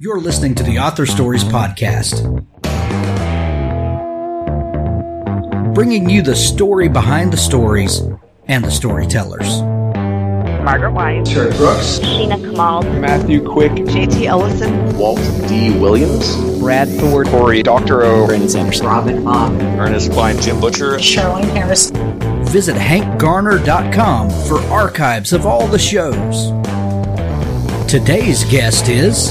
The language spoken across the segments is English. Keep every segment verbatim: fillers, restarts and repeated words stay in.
You're listening to the Author Stories Podcast, bringing you the story behind the stories and the storytellers. Margaret White, Terry Brooks, Sheena Kamal, Matthew Quick, J T Ellison, Walt D. Williams, Brad Thor, Corey, Doctor O, Brandon Sanderson, Robin Mom, Ernest Klein, Jim Butcher, Sherwin Harris. Visit hank garner dot com for archives of all the shows. Today's guest is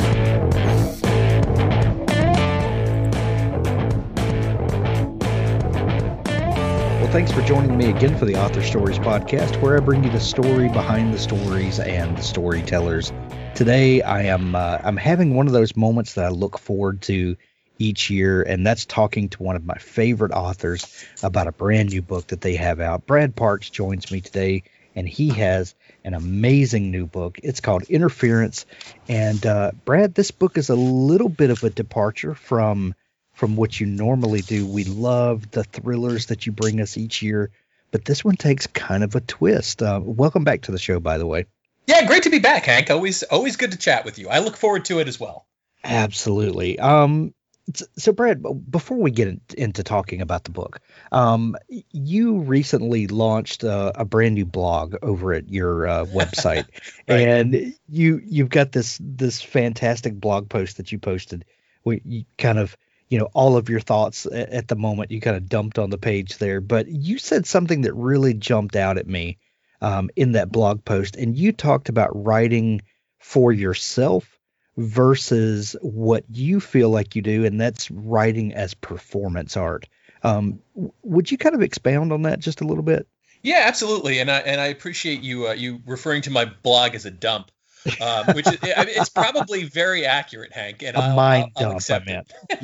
Well, thanks for joining me again for the Author Stories Podcast, where I bring you the story behind the stories and the storytellers. Today, I am uh, I'm having one of those moments that I look forward to each year, and that's talking to one of my favorite authors about a brand new book that they have out. Brad Parks joins me today, and he has an amazing new book. It's called Interference, and uh, Brad, this book is a little bit of a departure from from what you normally do. We love the thrillers that you bring us each year, but this one takes kind of a twist. Uh, welcome back to the show, by the way. Yeah, great to be back, Hank. Always, always good to chat with you. I look forward to it as well. Absolutely. Um, so, Brad, before we get into talking about the book, um, you recently launched uh, a brand new blog over at your uh, website, right. and you you've got this this fantastic blog post that you posted where you kind of, you know, all of your thoughts at the moment you kind of dumped on the page there, but you said something that really jumped out at me um, in that blog post, and you talked about writing for yourself versus what you feel like you do, and that's writing as performance art. Um, would you kind of expound on that just a little bit? Yeah, absolutely, and I and I appreciate you uh, you referring to my blog as a dump, um, which is, I mean, it's probably very accurate, Hank. And a I'll, mind I'll, I'll dump, accept I meant. it.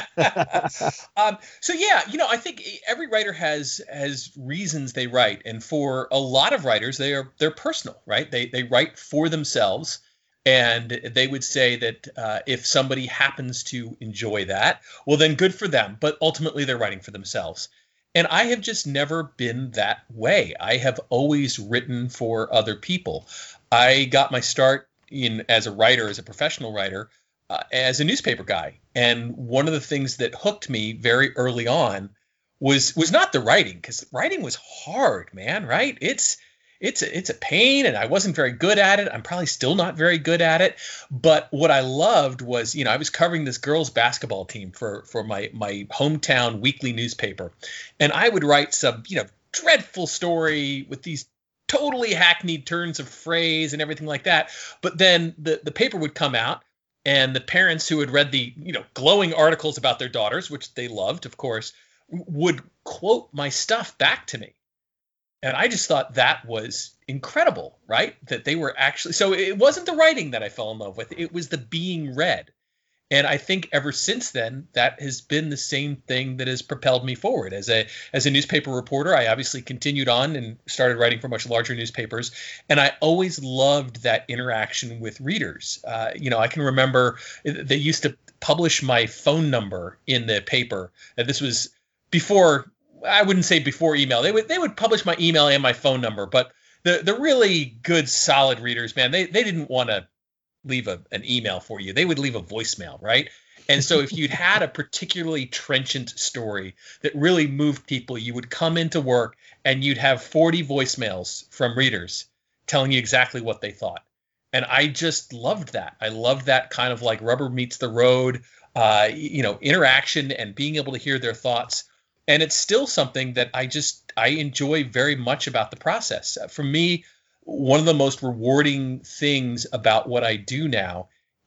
Yeah. um, so yeah, you know, I think every writer has has reasons they write, and for a lot of writers, they are they're personal, right? They they write for themselves. And they would say that uh, if somebody happens to enjoy that, well, then good for them. But ultimately, they're writing for themselves. And I have just never been that way. I have always written for other people. I got my start in as a writer, as a professional writer, uh, as a newspaper guy. And one of the things that hooked me very early on was was not the writing, because writing was hard, man, right? It's It's a, it's a pain, and I wasn't very good at it. I'm probably still not very good at it. But what I loved was, you know, I was covering this girls' basketball team for for my my hometown weekly newspaper, and I would write some, you know, dreadful story with these totally hackneyed turns of phrase and everything like that. But then the the paper would come out, and the parents who had read the, you know, glowing articles about their daughters, which they loved, of course, would quote my stuff back to me. And I just thought that was incredible, right? That they were actually, so it wasn't the writing that I fell in love with. It was the being read. And I think ever since then, that has been the same thing that has propelled me forward. As a as a newspaper reporter, I obviously continued on and started writing for much larger newspapers. And I always loved that interaction with readers. Uh, you know, I can remember they used to publish my phone number in the paper. And this was before, I wouldn't say before email. They would they would publish my email and my phone number, but the the really good, solid readers, man, they they didn't want to leave a, an email for you. They would leave a voicemail, right? And so if you'd had a particularly trenchant story that really moved people, you would come into work and you'd have forty voicemails from readers telling you exactly what they thought. And I just loved that. I loved that kind of like rubber meets the road, uh, you know, interaction and being able to hear their thoughts. And it's still something that I just, I enjoy very much about the process. For me, one of the most rewarding things about what I do now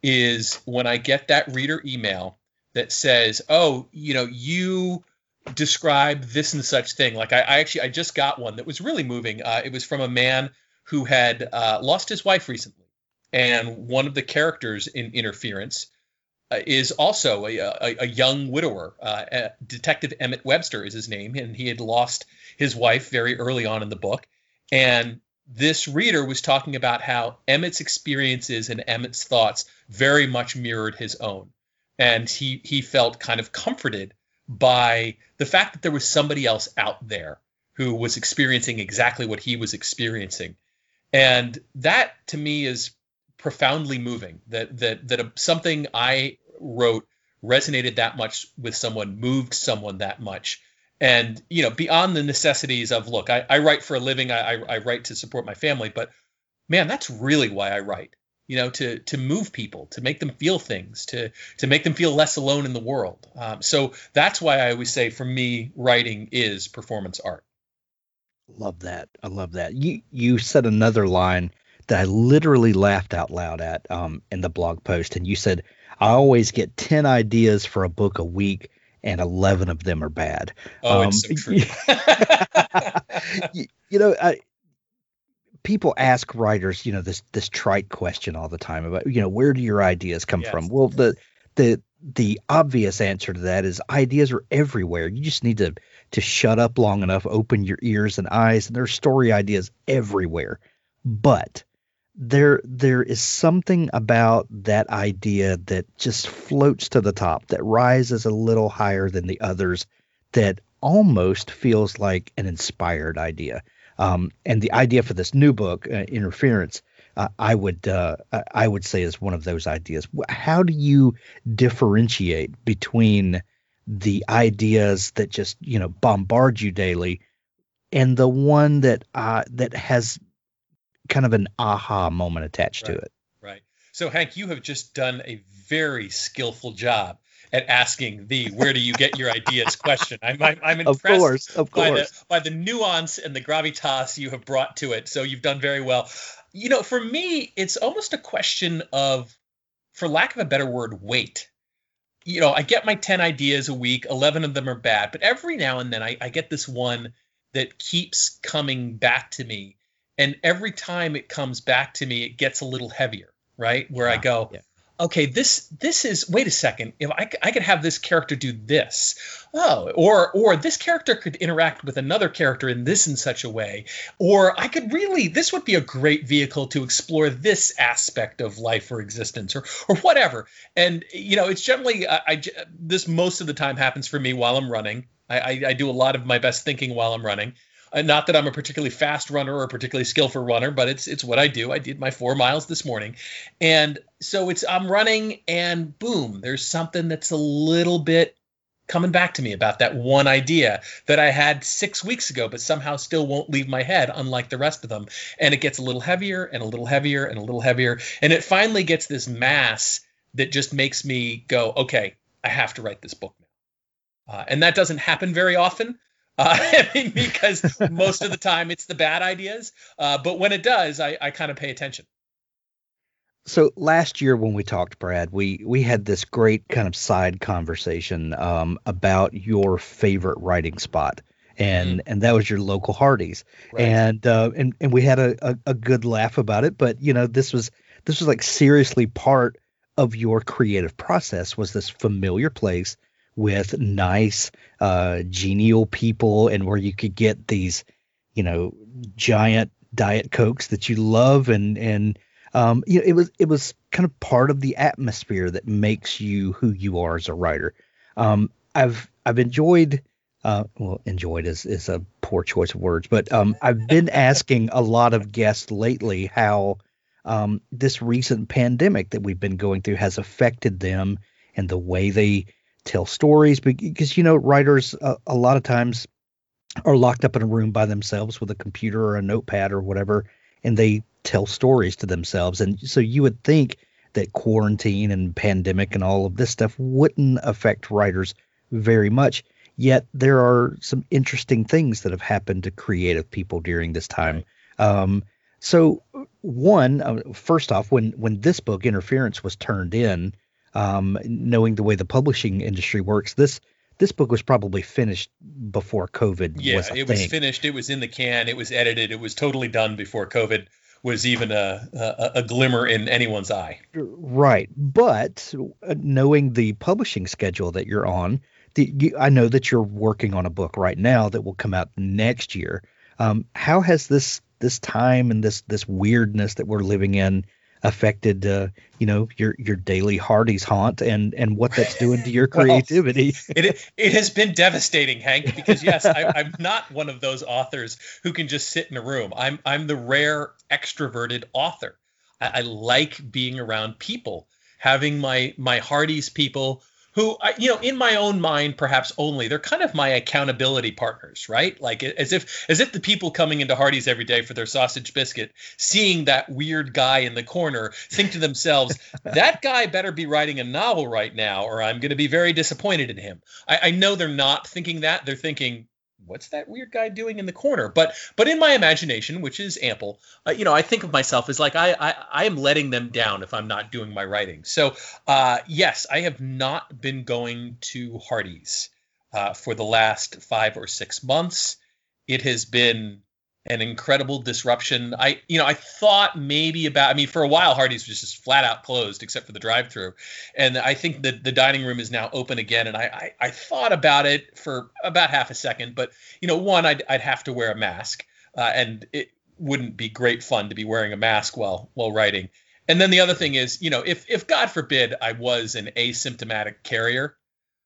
is when I get that reader email that says, oh, you know, you describe this and such thing. Like I, I actually, I just got one that was really moving. Uh, it was from a man who had uh, lost his wife recently. And one of the characters in Interference Uh, is also a, a, a young widower. Uh, uh, Detective Emmett Webster is his name, and he had lost his wife very early on in the book. And this reader was talking about how Emmett's experiences and Emmett's thoughts very much mirrored his own. And he, he felt kind of comforted by the fact that there was somebody else out there who was experiencing exactly what he was experiencing. And that, to me, is profoundly moving, that that that a, something I wrote resonated that much with someone, moved someone that much. And, you know, beyond the necessities of, look, I, I write for a living, I, I, I write to support my family, but man, that's really why I write, you know, to to move people, to make them feel things, to to make them feel less alone in the world. Um, so that's why I always say, for me, writing is performance art. Love that. I love that. You you said another line that I literally laughed out loud at um, in the blog post, and you said, I always get ten ideas for a book a week, and eleven of them are bad. Oh, um, it's so true. you, you know, I, people ask writers, you know, this this trite question all the time about, you know, where do your ideas come Yes. from? Well, the the the obvious answer to that is ideas are everywhere. You just need to to shut up long enough, open your ears and eyes, and there's story ideas everywhere. But there there is something about that idea that just floats to the top, that rises a little higher than the others, that almost feels like an inspired idea. Um, and the idea for this new book, uh, Interference, uh, I would uh, I would say is one of those ideas. How do you differentiate between the ideas that just, you know, bombard you daily and the one that uh, that has kind of an aha moment attached Right. to it? Right. So, Hank, you have just done a very skillful job at asking the "where do you get your ideas" question. I'm I'm, I'm impressed Of course, of by course. the by the nuance and the gravitas you have brought to it. So you've done very well. You know, for me, it's almost a question of, for lack of a better word, weight. You know, I get my ten ideas a week, eleven of them are bad, but every now and then I, I get this one that keeps coming back to me. And every time it comes back to me, it gets a little heavier, right? Where I go, yeah. okay, this this is, wait a second, if I, c- I could have this character do this, oh, or or this character could interact with another character in this in such a way, or I could really, this would be a great vehicle to explore this aspect of life or existence, or or whatever. And you know, it's generally, I, I j- this most of the time happens for me while I'm running. I, I, I do a lot of my best thinking while I'm running. Uh, not that I'm a particularly fast runner or a particularly skillful runner, but it's it's what I do. I did my four miles this morning. And so it's I'm running and boom, there's something that's a little bit coming back to me about that one idea that I had six weeks ago, but somehow still won't leave my head, unlike the rest of them. And it gets a little heavier and a little heavier and a little heavier. And it finally gets this mass that just makes me go, okay, I have to write this book now. Uh, and that doesn't happen very often. Uh, I mean, because most of the time it's the bad ideas. Uh, but when it does, I, I kind of pay attention. So last year when we talked, Brad, we we had this great kind of side conversation um, about your favorite writing spot, and and that was your local Hardee's, Right. and uh, and and we had a, a a good laugh about it. But you know, this was this was like seriously part of your creative process, was this familiar place with nice, uh, genial people, and where you could get these, you know, giant Diet Cokes that you love, and and um, you know, it was it was kind of part of the atmosphere that makes you who you are as a writer. Um, I've I've enjoyed, uh, well, enjoyed is is a poor choice of words, but um, I've been asking a lot of guests lately how um, this recent pandemic that we've been going through has affected them and the way they tell stories, because, you know, writers uh, a lot of times are locked up in a room by themselves with a computer or a notepad or whatever, and they tell stories to themselves. And so you would think that quarantine and pandemic and all of this stuff wouldn't affect writers very much. Yet there are some interesting things that have happened to creative people during this time. Um, so one, uh, first off, when when this book Interference was turned in, Um, knowing the way the publishing industry works, this this book was probably finished before COVID Yeah, was a it thing. was finished. It was in the can. It was edited. It was totally done before COVID was even a a, a glimmer in anyone's eye. Right. But uh, knowing the publishing schedule that you're on, the, you, I know that you're working on a book right now that will come out next year. Um, how has this this time and this this weirdness that we're living in affected, uh, you know, your your daily Hardee's haunt and and what that's doing to your Well, creativity? It it has been devastating, Hank, because yes, I, I'm not one of those authors who can just sit in a room. I'm I'm the rare extroverted author. I, I like being around people, having my my Hardee's people who, I, you know, in my own mind, perhaps only, they're kind of my accountability partners, right? Like as if as if the people coming into Hardee's every day for their sausage biscuit, seeing that weird guy in the corner, think to themselves, that guy better be writing a novel right now, or I'm going to be very disappointed in him. I, I know they're not thinking that. They're thinking, what's that weird guy doing in the corner? But but in my imagination, which is ample, uh, you know, I think of myself as like I, I I am letting them down if I'm not doing my writing. So uh, yes, I have not been going to Hardee's uh, for the last five or six months. It has been an incredible disruption. I, you know, I thought maybe about, I mean, for a while, Hardee's was just flat out closed except for the drive-through. And I think that the dining room is now open again. And I, I, I thought about it for about half a second, but, you know, one, I'd, I'd have to wear a mask uh, and it wouldn't be great fun to be wearing a mask while, while writing. And then the other thing is, you know, if, if God forbid I was an asymptomatic carrier,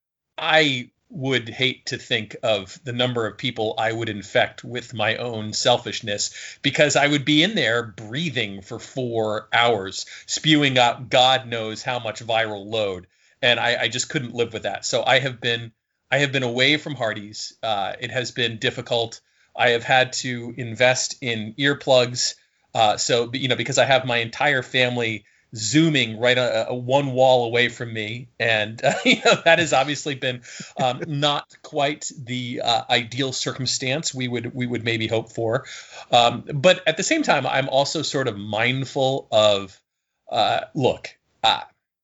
I would hate to think of the number of people I would infect with my own selfishness, because I would be in there breathing for four hours, spewing out God knows how much viral load. And I, I just couldn't live with that. So I have been I have been away from Hardee's. Uh, it has been difficult. I have had to invest in earplugs. Uh, so, you know, because I have my entire family Zooming right a, a one wall away from me, and uh, you know, that has obviously been um, not quite the uh, ideal circumstance we would we would maybe hope for. Um, but at the same time, I'm also sort of mindful of uh, look, uh,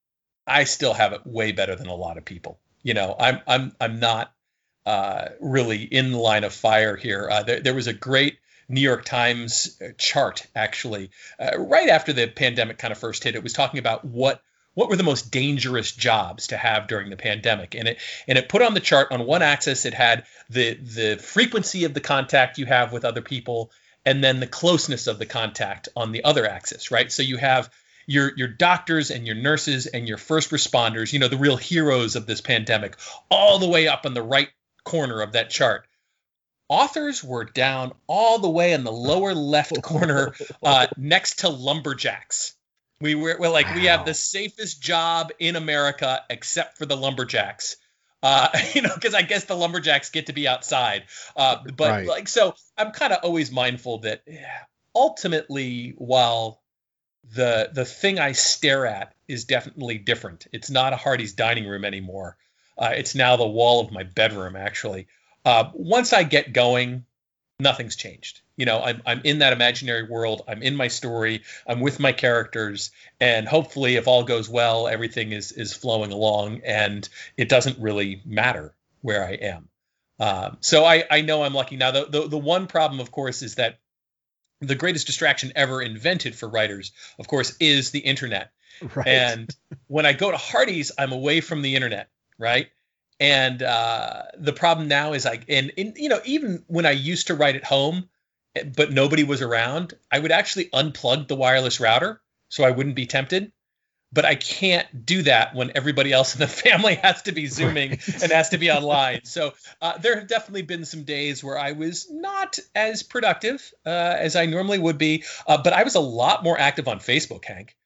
I still have it way better than a lot of people. You know, I'm I'm I'm not uh, really in the line of fire here. Uh, there, there was a great New York Times chart, actually, uh, right after the pandemic kind of first hit. It was talking about what what were the most dangerous jobs to have during the pandemic, and it and it put on the chart, on one axis it had the the frequency of the contact you have with other people, and then the closeness of the contact on the other axis, right? So you have your your doctors and your nurses and your first responders, you know, the real heroes of this pandemic, all the way up in the right corner of that chart. Authors were down all the way in the lower left corner, uh, next to lumberjacks. We were we're like, wow. We have the safest job in America except for the lumberjacks. Uh, you know, because I guess the lumberjacks get to be outside. Uh, but right. like, so I'm kind of always mindful that ultimately, while the the thing I stare at is definitely different, it's not a Hardee's dining room anymore. Uh, it's now the wall of my bedroom, actually. Uh, once I get going, nothing's changed. You know, I'm I'm in that imaginary world. I'm in my story. I'm with my characters, and hopefully, if all goes well, everything is is flowing along, and it doesn't really matter where I am. Um, so I I know I'm lucky. Now, the, the the one problem, of course, is that the greatest distraction ever invented for writers, of course, is the internet. Right. And when I go to Hardee's, I'm away from the internet, right? And uh, the problem now is I, and, and, you know, even when I used to write at home, but nobody was around, I would actually unplug the wireless router so I wouldn't be tempted. But I can't do that when everybody else in the family has to be Zooming right. and has to be online. So uh, there have definitely been some days where I was not as productive uh, as I normally would be. Uh, but I was a lot more active on Facebook, Hank.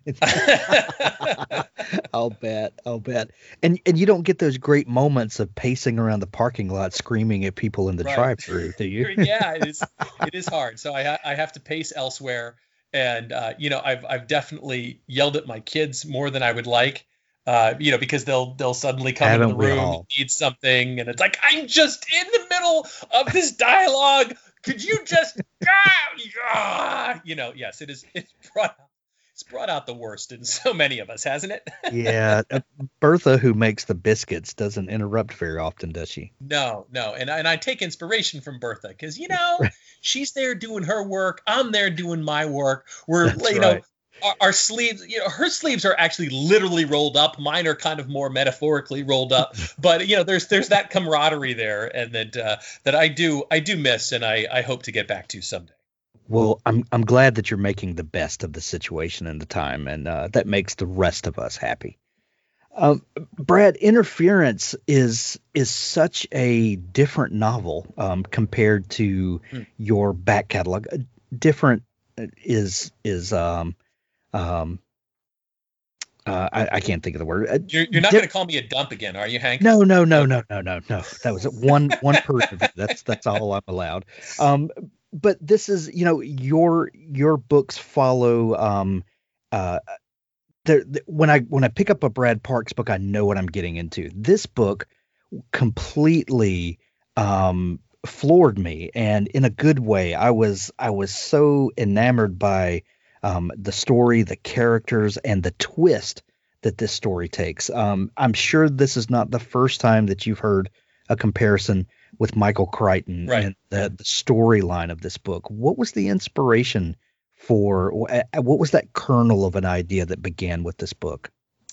I'll bet. I'll bet. And and you don't get those great moments of pacing around the parking lot screaming at people in the right. drive-through, do you? Yeah, it is. It is hard. So I ha- I have to pace elsewhere, and uh, you know, I've I've definitely yelled at my kids more than I would like, uh, you know, because they'll they'll suddenly come Haven't in the room and need something, and it's like, I'm just in the middle of this dialogue. Could you just, ah, you know? Yes, it is. It's brought. It's brought out the worst in so many of us, hasn't it? Yeah. Bertha, who makes the biscuits, doesn't interrupt very often, does she? No, no. And, and I take inspiration from Bertha because, you know, she's there doing her work. I'm there doing my work. We're, That's you right. know, our, our sleeves, you know, her sleeves are actually literally rolled up. Mine are kind of more metaphorically rolled up. But, you know, there's there's that camaraderie there, and that uh, that I do I do miss, and I, I hope to get back to someday. Well, I'm I'm glad that you're making the best of the situation and the time, and uh, that makes the rest of us happy. Um, Brad, Interference is is such a different novel um, compared to hmm. your back catalog. Different is is um, um, uh, I, I can't think of the word. Uh, You're, you're not di- going to call me a dump again, are you, Hank? No, no, no, no, no, no, no. That was one one per review. That's that's all I'm allowed. Um, but this is, you know, your your books follow. Um, uh, the, the, when I when I pick up a Brad Parks book, I know what I'm getting into. This book completely um, floored me, and in a good way. I was I was so enamored by um, the story, the characters, and the twist that this story takes. Um, I'm sure this is not the first time that you've heard a comparison with Michael Crichton Right. and the, the storyline of this book. What was the inspiration for, what was that kernel of an idea that began with this book?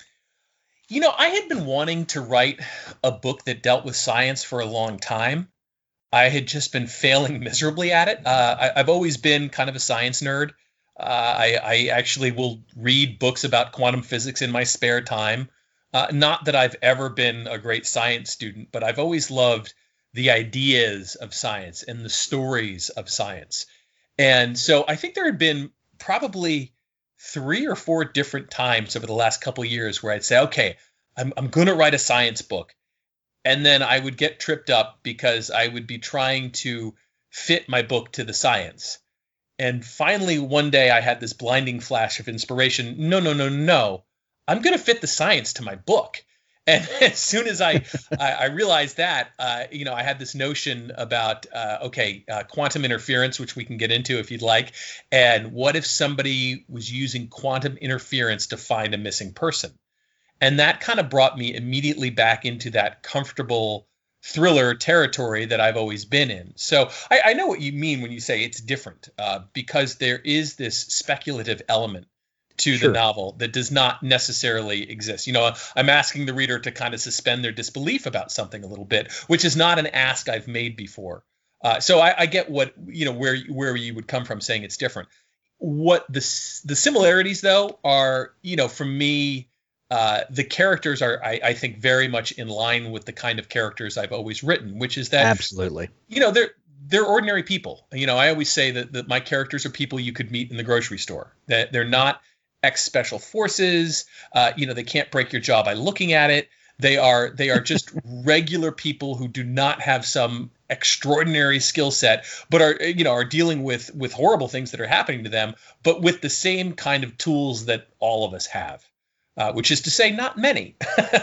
You know, I had been wanting to write a book that dealt with science for a long time. I had just been failing miserably at it. Uh, I, I've always been kind of a science nerd. Uh, I, I actually will read books about quantum physics in my spare time. Uh, not that I've ever been a great science student, but I've always loved the ideas of science and the stories of science. And so I think there had been probably three or four different times over the last couple of years where I'd say, okay, I'm, I'm going to write a science book. And then I would get tripped up because I would be trying to fit my book to the science. And finally, one day I had this blinding flash of inspiration. No, no, no, no. I'm going to fit the science to my book. And as soon as I I, I realized that, uh, you know, I had this notion about, uh, okay, uh, quantum interference, which we can get into if you'd like. And what if somebody was using quantum interference to find a missing person? And that kind of brought me immediately back into that comfortable thriller territory that I've always been in. So I, I know what you mean when you say it's different, uh, because there is this speculative element to Sure. the novel that does not necessarily exist. You know, I'm asking the reader to kind of suspend their disbelief about something a little bit, which is not an ask I've made before. Uh, so I, I get what, you know, where where you would come from saying it's different. What the the similarities though are, you know, for me, uh, the characters are, I, I think, very much in line with the kind of characters I've always written, which is that, Absolutely. you know, they're they're ordinary people. You know, I always say that, that my characters are people you could meet in the grocery store. That they're not ex-special forces. Uh, you know, they can't break your jaw by looking at it. They are they are just regular people who do not have some extraordinary skill set, but are, you know, are dealing with with horrible things that are happening to them, but with the same kind of tools that all of us have, uh, which is to say, not many.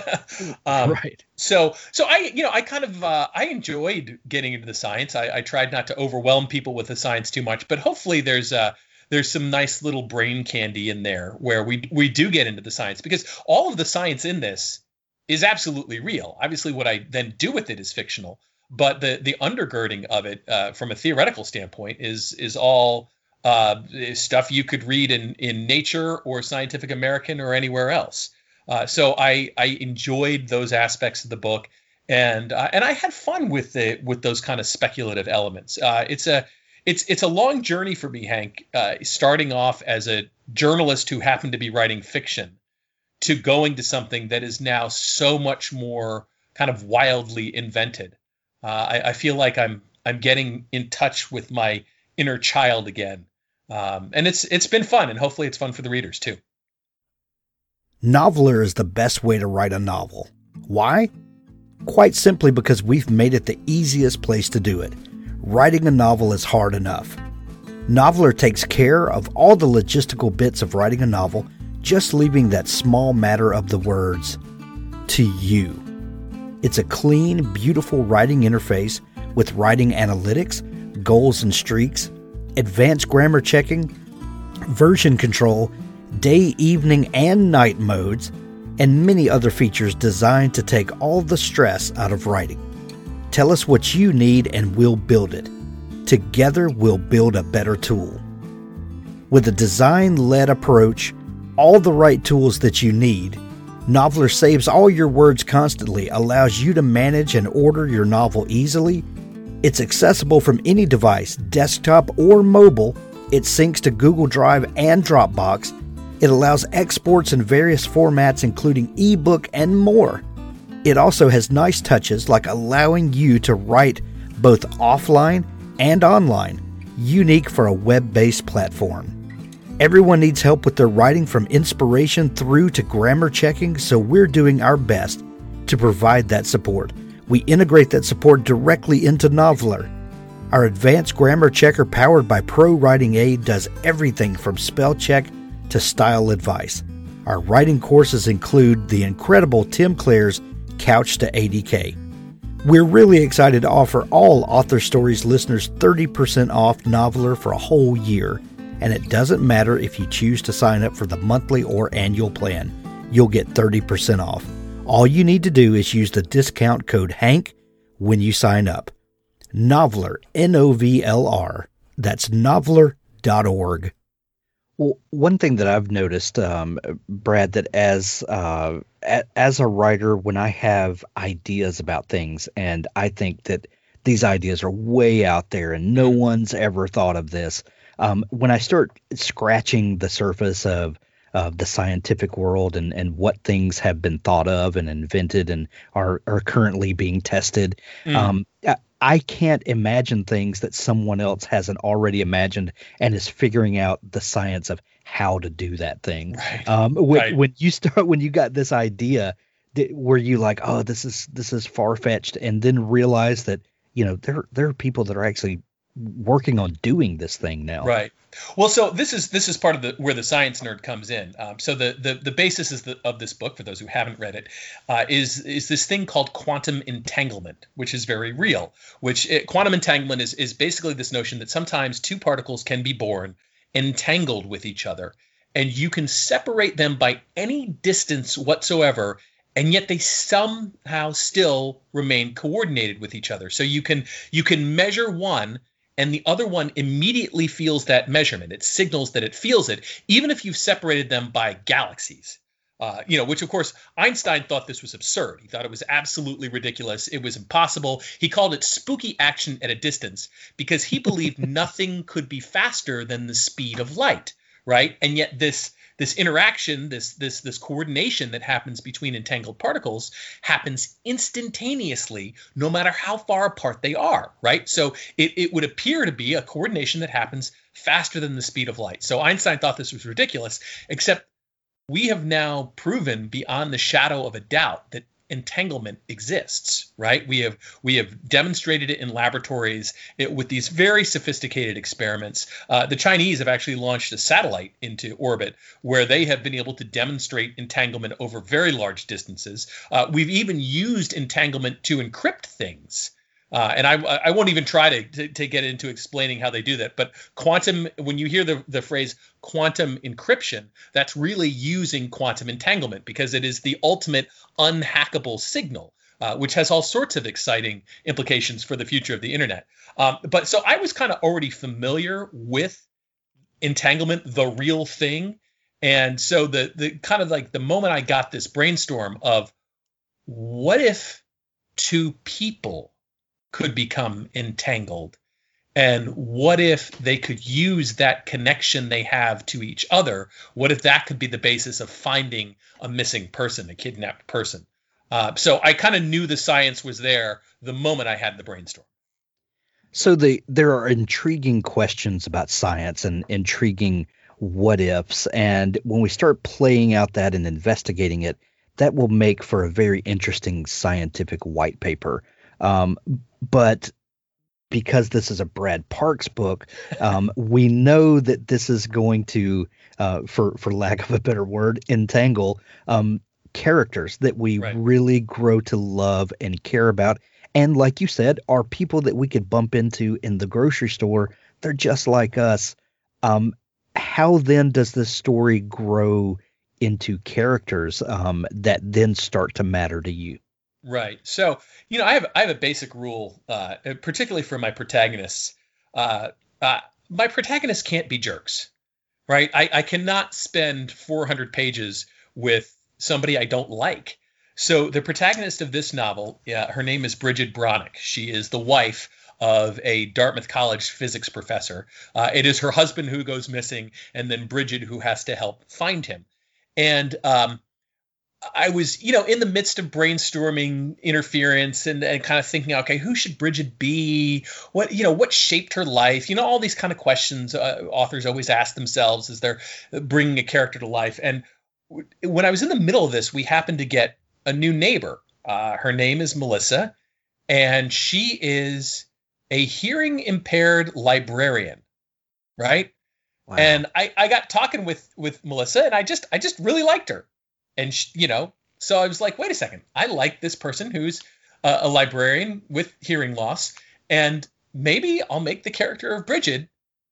um, Right. So, so I, you know, I kind of, uh, I enjoyed getting into the science. I, I tried not to overwhelm people with the science too much, but hopefully there's uh, there's some nice little brain candy in there where we we do get into the science, because all of the science in this is absolutely real. Obviously, what I then do with it is fictional, but the the undergirding of it, uh, from a theoretical standpoint, is is all uh, stuff you could read in in Nature or Scientific American or anywhere else. Uh, so I I enjoyed those aspects of the book, and uh, and I had fun with the with those kind of speculative elements. Uh, it's a it's it's a long journey for me, Hank. Uh, starting off as a journalist who happened to be writing fiction, to going to something that is now so much more kind of wildly invented. Uh, I, I feel like I'm I'm getting in touch with my inner child again, um, and it's it's been fun, and hopefully it's fun for the readers too. Noveler is the best way to write a novel. Why? Quite simply because we've made it the easiest place to do it. Writing a novel is hard enough. Noveler takes care of all the logistical bits of writing a novel, just leaving that small matter of the words to you. It's a clean, beautiful writing interface with writing analytics, goals and streaks, advanced grammar checking, version control, day, evening, and night modes, and many other features designed to take all the stress out of writing. Tell us what you need and we'll build it. Together, we'll build a better tool. With a design-led approach, all the right tools that you need, Noveler saves all your words constantly, allows you to manage and order your novel easily. It's accessible from any device, desktop or mobile. It syncs to Google Drive and Dropbox. It allows exports in various formats, including ebook and more. It also has nice touches like allowing you to write both offline and online, unique for a web-based platform. Everyone needs help with their writing, from inspiration through to grammar checking, so we're doing our best to provide that support. We integrate that support directly into Noveler. Our advanced grammar checker powered by Pro Writing Aid does everything from spell check to style advice. Our writing courses include the incredible Tim Clare's Couch to A D K. We're really excited to offer all Author Stories listeners thirty percent off Noveler for a whole year. And it doesn't matter if you choose to sign up for the monthly or annual plan. You'll get thirty percent off. All you need to do is use the discount code HANK when you sign up. Noveler, N O V L R. That's noveler dot org. Well, one thing that I've noticed, um, Brad, that as uh, a, as a writer, when I have ideas about things and I think that these ideas are way out there and no one's ever thought of this, um, when I start scratching the surface of of the scientific world and, and what things have been thought of and invented and are, are currently being tested, mm. um, I, I can't imagine things that someone else hasn't already imagined and is figuring out the science of how to do that thing. Right. Um, when, right. when you start, when you got this idea, th- were you like, oh, this is this is far fetched, and then realize that you know there there are people that are actually working on doing this thing now. Right. Well, so this is this is part of the where the science nerd comes in. Um, so the the the basis is the, of this book, for those who haven't read it, uh, is is this thing called quantum entanglement, which is very real. Which it, quantum entanglement is is basically this notion that sometimes two particles can be born entangled with each other, and you can separate them by any distance whatsoever, and yet they somehow still remain coordinated with each other. So you can you can measure one, and the other one immediately feels that measurement. It signals that it feels it, even if you've separated them by galaxies. Uh, you know, which of course Einstein thought this was absurd. He thought it was absolutely ridiculous. It was impossible. He called it spooky action at a distance because he believed nothing could be faster than the speed of light, right? And yet this this interaction, this this this coordination that happens between entangled particles happens instantaneously, no matter how far apart they are, right? So it, it would appear to be a coordination that happens faster than the speed of light. So Einstein thought this was ridiculous, except we have now proven beyond the shadow of a doubt that entanglement exists, right? We have we have demonstrated it in laboratories it, with these very sophisticated experiments. Uh, the Chinese have actually launched a satellite into orbit where they have been able to demonstrate entanglement over very large distances. Uh, we've even used entanglement to encrypt things. Uh, and I, I won't even try to, to, to get into explaining how they do that. But quantum, when you hear the, the phrase quantum encryption, that's really using quantum entanglement because it is the ultimate unhackable signal, uh, which has all sorts of exciting implications for the future of the internet. Um, but so I was kind of already familiar with entanglement, the real thing. And so the the kind of like the moment I got this brainstorm of what if two people could become entangled, and what if they could use that connection they have to each other? What if that could be the basis of finding a missing person, a kidnapped person? Uh, so I kind of knew the science was there the moment I had the brainstorm. So the there are intriguing questions about science and intriguing what ifs, and when we start playing out that and investigating it, that will make for a very interesting scientific white paper. Um, but because this is a Brad Parks book, um, we know that this is going to, uh, for for lack of a better word, entangle um, characters that we right. really grow to love and care about. And like you said, are people that we could bump into in the grocery store. They're just like us. Um, how then does this story grow into characters um, that then start to matter to you? Right. So, you know, I have I have a basic rule, uh, particularly for my protagonists. Uh, uh, my protagonists can't be jerks, right? I, I cannot spend four hundred pages with somebody I don't like. So the protagonist of this novel, yeah, her name is Bridget Bronick. She is the wife of a Dartmouth College physics professor. Uh, it is her husband who goes missing, and then Bridget who has to help find him. And um, I was, you know, in the midst of brainstorming interference and, and kind of thinking, okay, who should Bridget be? What, you know, what shaped her life? You know, all these kind of questions uh, authors always ask themselves as they're bringing a character to life. And w- when I was in the middle of this, we happened to get a new neighbor. Uh, her name is Melissa, and she is a hearing impaired librarian, right? Wow. And I, I got talking with, with Melissa, and I just, I just really liked her. And, she, you know, so I was like, wait a second, I like this person who's uh, a librarian with hearing loss, and maybe I'll make the character of Bridget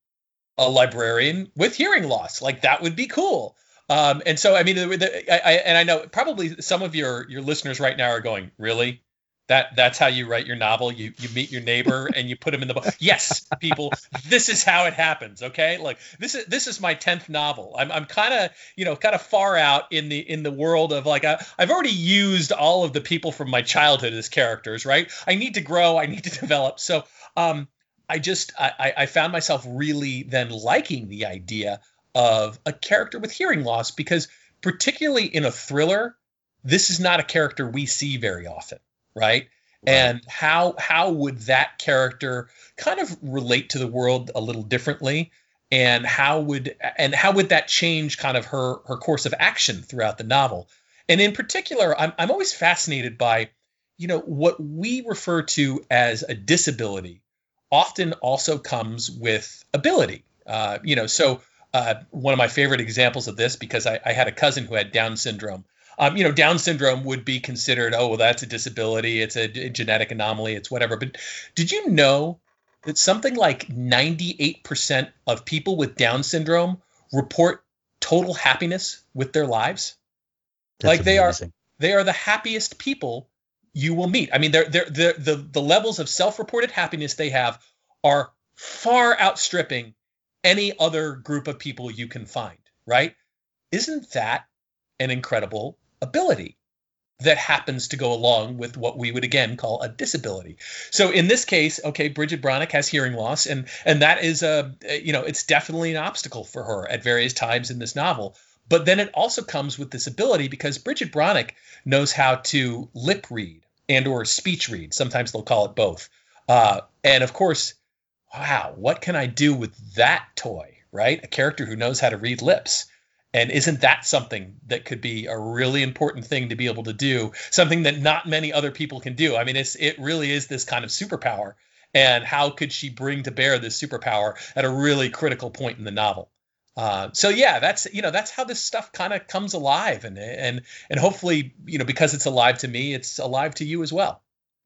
a librarian with hearing loss. Like, that would be cool. Um, and so, I mean, the, the, I, I, and I know probably some of your, your listeners right now are going, really? That that's how you write your novel. You you meet your neighbor and you put him in the book. Yes, people, this is how it happens. Okay, like this is this is my tenth novel. I'm I'm kind of you know kind of far out in the in the world of like I, I've already used all of the people from my childhood as characters. Right. I need to grow. I need to develop. So um I just I I found myself really then liking the idea of a character with hearing loss, because particularly in a thriller, this is not a character we see very often. Right? Right. And how how would that character kind of relate to the world a little differently? And how would and how would that change kind of her her course of action throughout the novel? And in particular, I'm I'm always fascinated by, you know, what we refer to as a disability often also comes with ability. Uh, you know, so uh, one of my favorite examples of this, because I, I had a cousin who had Down syndrome. Um, you know, Down syndrome would be considered, oh, well, that's a disability. It's a, a genetic anomaly. It's whatever. But did you know that something like ninety-eight percent of people with Down syndrome report total happiness with their lives? That's like they amazing. are, they are the happiest people you will meet. I mean, they're, they're, they're, the the levels of self-reported happiness they have are far outstripping any other group of people you can find. Right? Isn't that an incredible ability that happens to go along with what we would again call a disability? So in this case, okay, Bridget Bronick has hearing loss, and and that is a you know it's definitely an obstacle for her at various times in this novel. But then it also comes with this ability because Bridget Bronick knows how to lip read and or speech read. Sometimes they'll call it both. Uh, and of course, wow, what can I do with that toy? Right, a character who knows how to read lips. And isn't that something that could be a really important thing to be able to do? Something that not many other people can do. I mean, it's it really is this kind of superpower. And how could she bring to bear this superpower at a really critical point in the novel? Uh, so yeah, that's you know that's how this stuff kind of comes alive, and and and hopefully you know because it's alive to me, it's alive to you as well.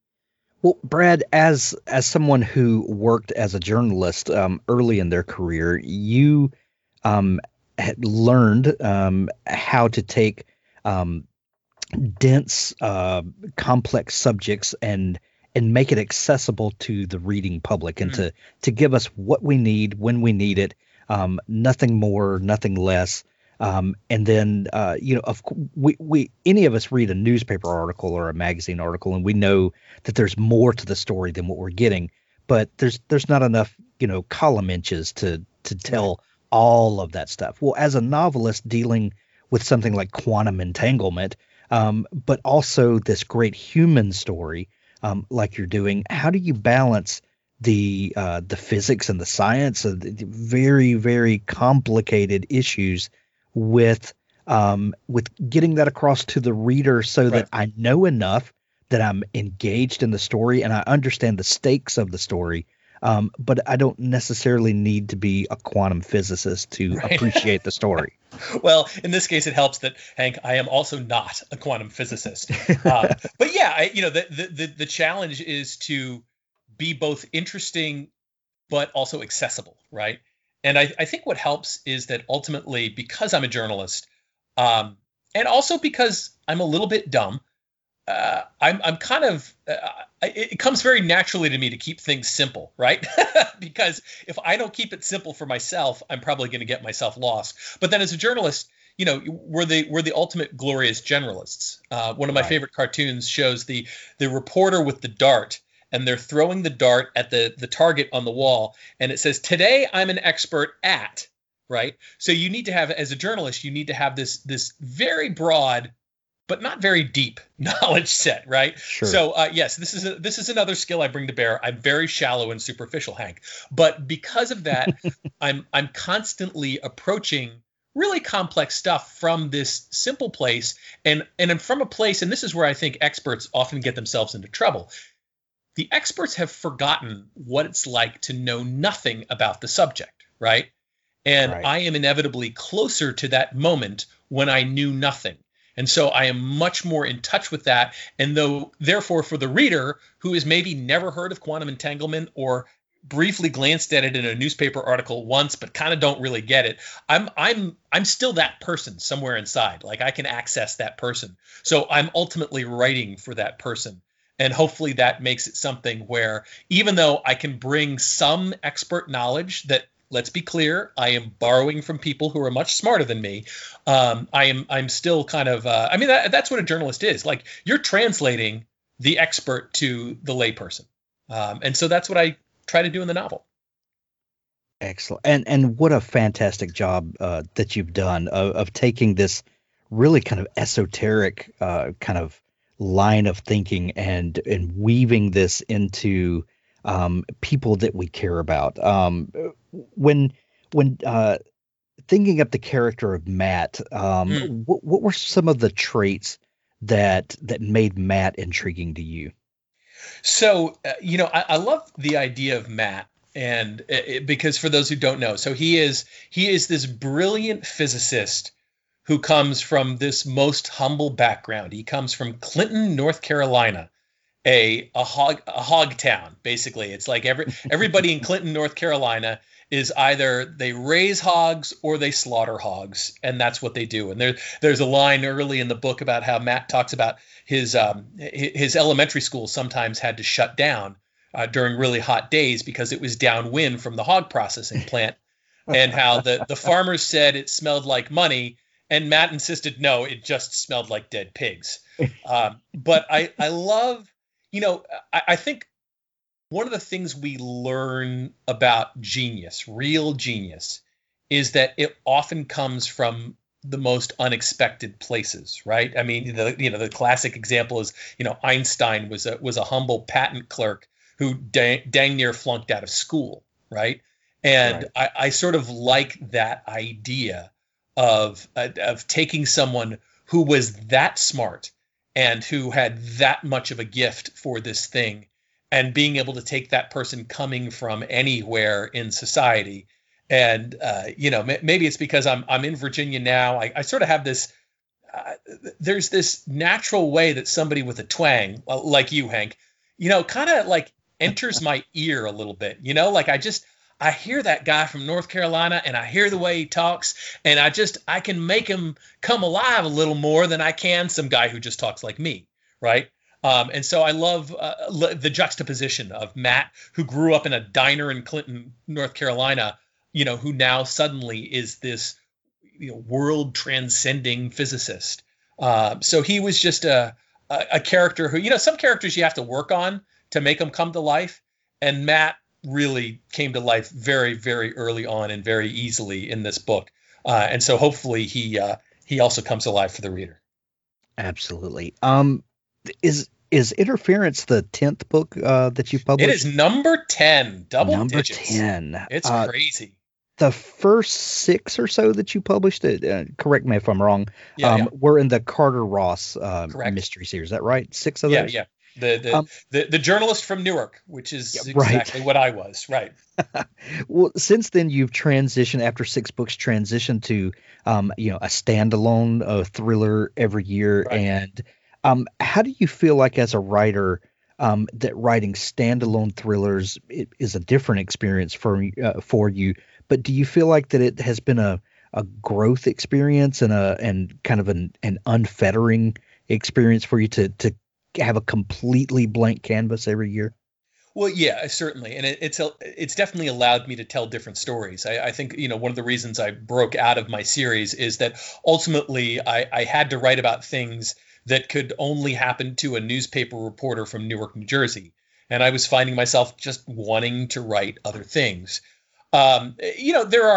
Well, Brad, as as someone who worked as a journalist um, early in their career, you um, had learned um, how to take um, dense, uh, complex subjects and and make it accessible to the reading public, and mm-hmm. to to give us what we need when we need it, um, nothing more, nothing less. Um, and then, uh, you know, of we, we any of us read a newspaper article or a magazine article, and we know that there's more to the story than what we're getting. But there's there's not enough, you know, column inches to to tell right. all of that stuff. Well, as a novelist dealing with something like quantum entanglement, um, but also this great human story, um, like you're doing, how do you balance the uh, the physics and the science of the very, very complicated issues with um, with getting that across to the reader so right. that I know enough that I'm engaged in the story and I understand the stakes of the story, um, but I don't necessarily need to be a quantum physicist to right. appreciate the story. Well, in this case, it helps that, Hank, I am also not a quantum physicist. Uh, but yeah, I, you know, the, the the the challenge is to be both interesting but also accessible, right? And I, I think what helps is that ultimately, because I'm a journalist, um, and also because I'm a little bit dumb, uh, I'm I'm kind of uh, it, it comes very naturally to me to keep things simple, right? Because if I don't keep it simple for myself, I'm probably going to get myself lost. But then as a journalist, you know, we're the we're the ultimate glorious generalists. Uh, one of my right. favorite cartoons shows the the reporter with the dart. And they're throwing the dart at the, the target on the wall. And it says, today I'm an expert at, right? So you need to have, as a journalist, you need to have this, this very broad but not very deep knowledge set, right? Sure. So uh, yes, this is a, this is another skill I bring to bear. I'm very shallow and superficial, Hank, but because of that, I'm I'm constantly approaching really complex stuff from this simple place, and and I'm from a place, and this is where I think experts often get themselves into trouble. The experts have forgotten what it's like to know nothing about the subject, right? And Right. I am inevitably closer to that moment when I knew nothing. And so I am much more in touch with that. And though, therefore, for the reader who has maybe never heard of quantum entanglement or briefly glanced at it in a newspaper article once, but kind of don't really get it, I'm I'm I'm still that person somewhere inside. Like I can access that person. So I'm ultimately writing for that person. And hopefully that makes it something where even though I can bring some expert knowledge that, let's be clear, I am borrowing from people who are much smarter than me. Um, I am I'm still kind of uh, I mean that, that's what a journalist is. Like you're translating the expert to the layperson, um, and so that's what I try to do in the novel. Excellent. And and what a fantastic job uh, that you've done of, of taking this really kind of esoteric uh, kind of line of thinking and and weaving this into um, people that we care about. Um, when when uh, thinking of the character of Matt, um, Mm. what, what were some of the traits that that made Matt intriguing to you? So uh, you know I, I love the idea of Matt. And it, because for those who don't know, so he is he is this brilliant physicist who comes from this most humble background. He comes from Clinton, North Carolina, a a hog a hog town. Basically, it's like every everybody in Clinton, North Carolina, is either they raise hogs or they slaughter hogs, and that's what they do. And there there's a line early in the book about how Matt talks about his um, his elementary school sometimes had to shut down Uh, during really hot days because it was downwind from the hog processing plant, and how the, the farmers said it smelled like money, and Matt insisted, no, it just smelled like dead pigs. Um, but I, I love, you know, I, I think one of the things we learn about genius, real genius, is that it often comes from the most unexpected places, right? I mean, the, you know, the classic example is, you know, Einstein was a, was a humble patent clerk who dang, dang near flunked out of school, right? And Right. I, I sort of like that idea of uh, of taking someone who was that smart and who had that much of a gift for this thing, and being able to take that person coming from anywhere in society. And uh, you know, m- maybe it's because I'm I'm in Virginia now. I, I sort of have this. Uh, there's this natural way that somebody with a twang, uh, like you, Hank, you know, kind of like enters my ear a little bit, you know, like I just, I hear that guy from North Carolina and I hear the way he talks, and I just, I can make him come alive a little more than I can some guy who just talks like me. Right. Um, and so I love uh, l- the juxtaposition of Matt, who grew up in a diner in Clinton, North Carolina, you know, who now suddenly is this, you know, world transcending physicist. Uh, so he was just a, a, a character who, you know, some characters you have to work on to make them come to life. And Matt really came to life very, very early on and very easily in this book. Uh, and so hopefully he uh, he also comes to life for the reader. Absolutely. Um, is is Interference the tenth book uh, that you published? It is number ten, double Number digits. ten. It's Uh, crazy. the first six or so that you published, uh, correct me if I'm wrong, Yeah, um, yeah. were in the Carter Ross uh, Correct. mystery series. Is that right? Six of Yeah, those? yeah. The the, Um, the the journalist from Newark, which is Yeah, right. exactly what I was. Right. Well, since then you've transitioned, after six books, transitioned to um, you know, a standalone uh, thriller every year. Right. And um, how do you feel like as a writer um, that writing standalone thrillers i- is a different experience for uh, for you? But do you feel like that it has been a a growth experience and a and kind of an an unfettering experience for you to to have a completely blank canvas every year? Well, yeah, certainly, and it, it's a, it's definitely allowed me to tell different stories. I, I think, you know, one of the reasons I broke out of my series is that ultimately I, I had to write about things that could only happen to a newspaper reporter from Newark, New Jersey, and I was finding myself just wanting to write other things. Um, you know, there are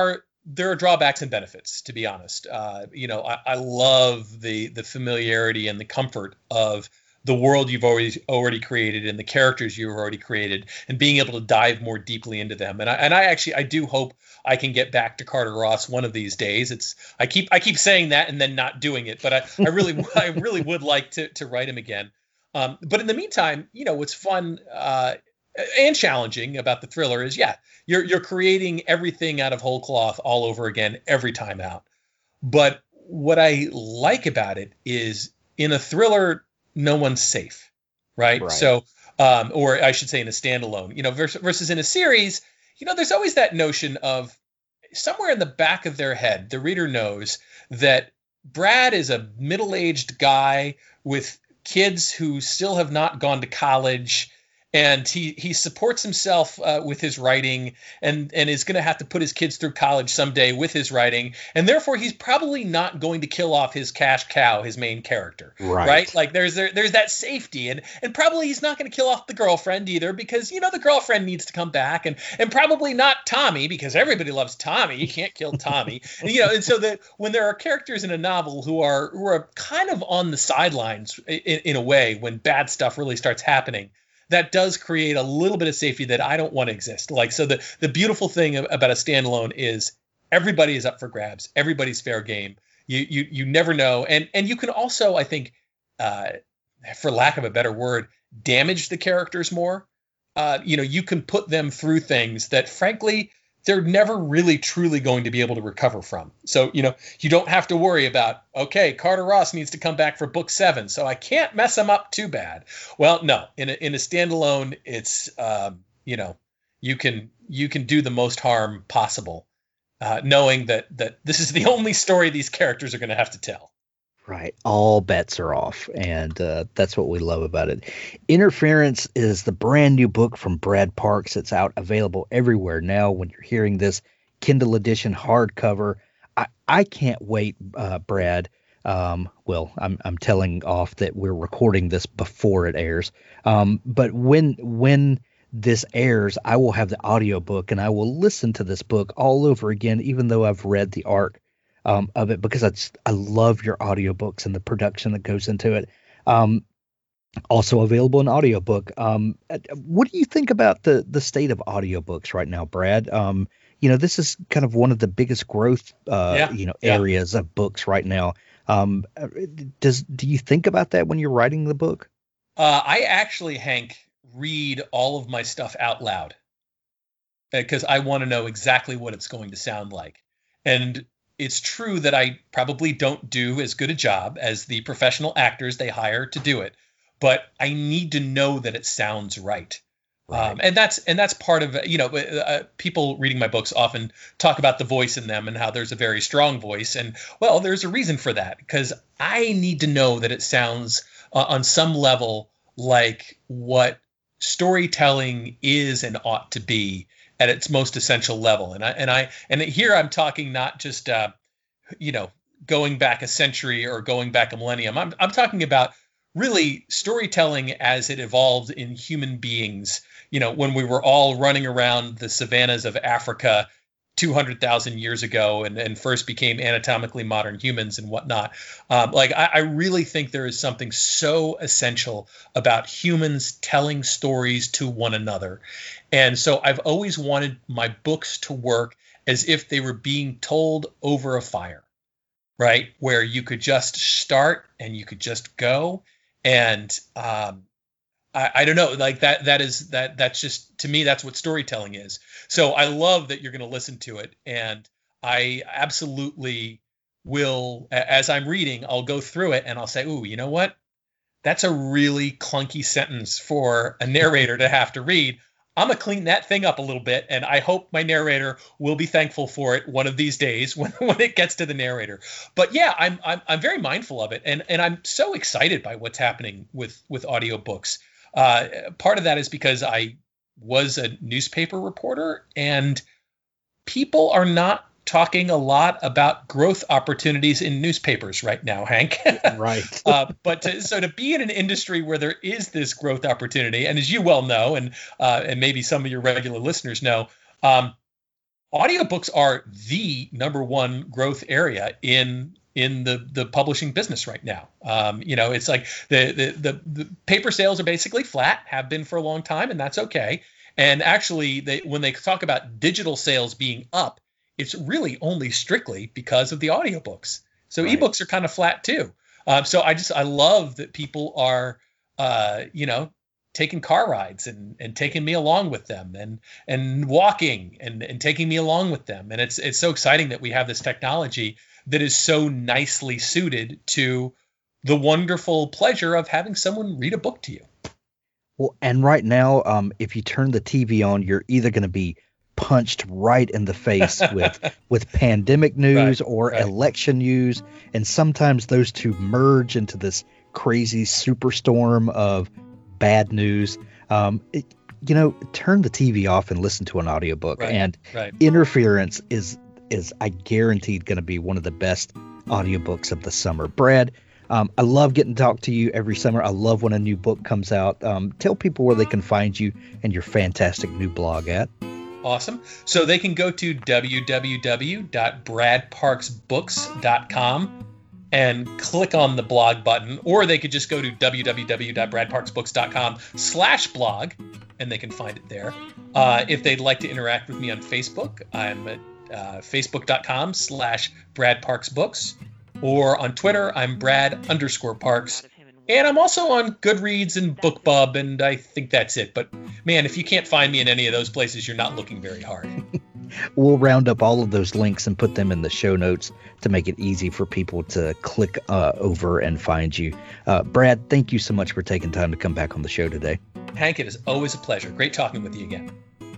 there are drawbacks and benefits, to be honest. Uh, you know, I, I love the the familiarity and the comfort of the world you've already already created and the characters you've already created, and being able to dive more deeply into them. And I and I actually I do hope I can get back to Carter Ross one of these days. It's I keep I keep saying that and then not doing it, but I, I really I really would like to to write him again. Um, but in the meantime, you know, what's fun uh, and challenging about the thriller is, yeah, you're you're creating everything out of whole cloth all over again every time out. But what I like about it is, in a thriller, no one's safe, right? Right. So, um, or I should say in a standalone, you know, versus, versus in a series, you know, there's always that notion of, somewhere in the back of their head, the reader knows that Brad is a middle-aged guy with kids who still have not gone to college, and he he supports himself uh, with his writing, and and is going to have to put his kids through college someday with his writing, and therefore he's probably not going to kill off his cash cow, his main character, Right. right? Like there's there, there's that safety, and and probably he's not going to kill off the girlfriend either, because you know the girlfriend needs to come back, and and probably not Tommy, because everybody loves Tommy. You can't kill Tommy, and, you know. And so that when there are characters in a novel who are who are kind of on the sidelines in, in a way, when bad stuff really starts happening, that does create a little bit of safety that I don't want to exist. Like, so the, the beautiful thing about a standalone is everybody is up for grabs. Everybody's fair game. You, you, you never know. And, and you can also, I think, uh, for lack of a better word, damage the characters more. Uh, you know, you can put them through things that, frankly, they're never really truly going to be able to recover from. So, you know, you don't have to worry about, okay, Carter Ross needs to come back for book seven, so I can't mess him up too bad. Well, no, in a, in a standalone, it's, um, you know, you can you can do the most harm possible, uh, knowing that that this is the only story these characters are going to have to tell. Right. All bets are off. And uh, that's what we love about it. Interference is the brand new book from Brad Parks. It's out, available everywhere now when you're hearing this. Kindle edition, hardcover. I, I can't wait, uh, Brad. Um, well, I'm I'm telling off that we're recording this before it airs. Um, but when when this airs, I will have the audiobook and I will listen to this book all over again, even though I've read the art Um, of it, because I just, I love your audiobooks and the production that goes into it. Um, also available in audiobook. Um, what do you think about the the state of audiobooks right now, Brad? Um, you know, this is kind of one of the biggest growth, uh, Yeah, you know, yeah. areas of books right now. Um, does do you think about that when you're writing the book? Uh, I actually, Hank, read all of my stuff out loud because I want to know exactly what it's going to sound like. And it's true that I probably don't do as good a job as the professional actors they hire to do it, but I need to know that it sounds right. Right. Um, and that's and that's part of, you know, uh, people reading my books often talk about the voice in them and how there's a very strong voice. And, well, there's a reason for that, because I need to know that it sounds uh, on some level like what storytelling is and ought to be at its most essential level. And I and I and here I'm talking not just uh, you know, going back a century or going back a millennium. I'm I'm talking about really storytelling as it evolved in human beings. You know, when we were all running around the savannas of Africa two hundred thousand years ago and, and first became anatomically modern humans and whatnot. Um, like, I, I really think there is something so essential about humans telling stories to one another. And so I've always wanted my books to work as if they were being told over a fire, right? Where you could just start and you could just go. And um, I, I don't know, like that, that is, that, that's just, to me, that's what storytelling is. So I love that you're going to listen to it. And I absolutely will, as I'm reading, I'll go through it and I'll say, ooh, you know what? That's a really clunky sentence for a narrator to have to read. I'm going to clean that thing up a little bit, and I hope my narrator will be thankful for it one of these days when, when it gets to the narrator. But yeah, I'm I'm I'm very mindful of it, and and I'm so excited by what's happening with with audiobooks. Uh, part of that is because I was a newspaper reporter, and people are not talking a lot about growth opportunities in newspapers right now, Hank. Right. uh, but to, so to be in an industry where there is this growth opportunity, and as you well know, and uh, and maybe some of your regular listeners know, um, audiobooks are the number one growth area in in the the publishing business right now. Um, you know, it's like the, the the the paper sales are basically flat, have been for a long time, and that's okay. And actually, they when they talk about digital sales being up, it's really only strictly because of the audiobooks. So right. ebooks are kind of flat too. Uh, so I just I love that people are uh, you know taking car rides and and taking me along with them, and and walking and and taking me along with them. And it's it's so exciting that we have this technology that is so nicely suited to the wonderful pleasure of having someone read a book to you. Well, and right now, um, if you turn the T V on, you're either going to be punched right in the face with with pandemic news right, or right. election news, and sometimes those two merge into this crazy superstorm of bad news. Um, it, you know, turn the T V off and listen to an audiobook, right, and right. Interference is is I guaranteed going to be one of the best audiobooks of the summer. Brad, um, I love getting to talk to you every summer. I love when a new book comes out. Um, tell people where they can find you and your fantastic new blog at. Awesome. So they can go to w w w dot brad parks books dot com and click on the blog button, or they could just go to w w w dot brad parks books dot com slash blog, and they can find it there. Uh, if they'd like to interact with me on Facebook, I'm at uh, facebook.com slash Brad Parks Books, or on Twitter, I'm Brad underscore Parks. And I'm also on Goodreads and BookBub, and I think that's it. But, man, if you can't find me in any of those places, you're not looking very hard. We'll round up all of those links and put them in the show notes to make it easy for people to click uh, over and find you. Uh, Brad, thank you so much for taking time to come back on the show today. Hank, it is always a pleasure. Great talking with you again.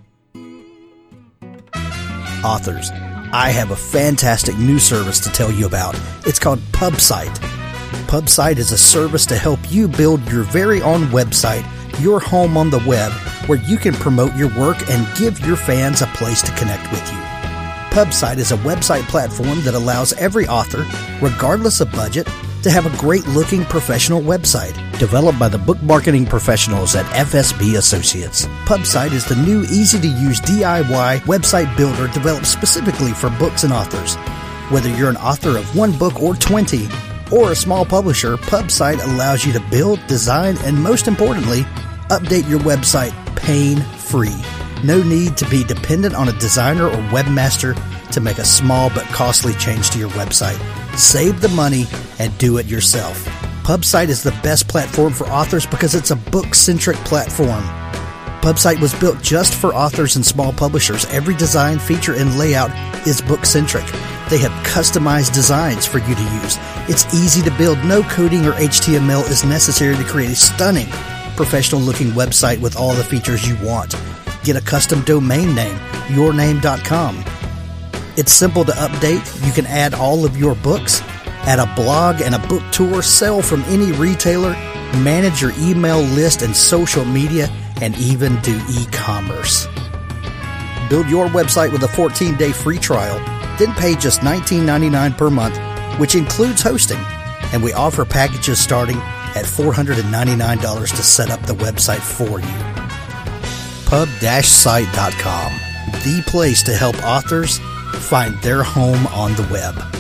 Authors, I have a fantastic new service to tell you about. It's called PubSite. PubSite is a service to help you build your very own website, your home on the web, where you can promote your work and give your fans a place to connect with you. PubSite is a website platform that allows every author, regardless of budget, to have a great-looking professional website developed by the book marketing professionals at F S B Associates. PubSite is the new, easy-to-use D I Y website builder developed specifically for books and authors. Whether you're an author of one book or twenty, or a small publisher, PubSite allows you to build, design, and most importantly, update your website pain-free. No need to be dependent on a designer or webmaster to make a small but costly change to your website. Save the money and do it yourself. PubSite is the best platform for authors because it's a book-centric platform. PubSite was built just for authors and small publishers. Every design, feature, and layout is book-centric. They have customized designs for you to use. It's easy to build. No coding or H T M L is necessary to create a stunning, professional-looking website with all the features you want. Get a custom domain name, your name dot com. It's simple to update. You can add all of your books, add a blog and a book tour, sell from any retailer, manage your email list and social media, and even do e-commerce. Build your website with a fourteen-day free trial, then pay just nineteen ninety-nine dollars per month, which includes hosting, and we offer packages starting at four hundred ninety-nine dollars to set up the website for you. pub dash site dot com, the place to help authors find their home on the web.